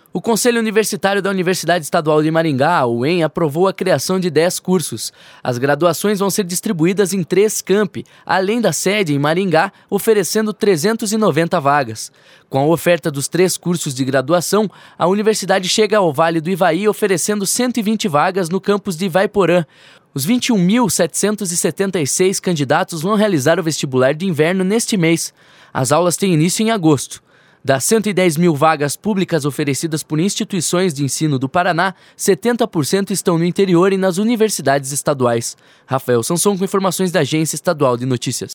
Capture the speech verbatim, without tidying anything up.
O Conselho Universitário da Universidade Estadual de Maringá, a U E M, aprovou a criação de dez cursos. As graduações vão ser distribuídas em três campi, além da sede em Maringá, oferecendo trezentas e noventa vagas. Com a oferta dos três cursos de graduação, a universidade chega ao Vale do Ivaí oferecendo cento e vinte vagas no campus de Ivaiporã. Os vinte e um mil setecentos e setenta e seis candidatos vão realizar o vestibular de inverno neste mês. As aulas têm início em agosto. Das cento e dez mil vagas públicas oferecidas por instituições de ensino do Paraná, setenta por cento estão no interior e nas universidades estaduais. Rafael Sanson com informações da Agência Estadual de Notícias.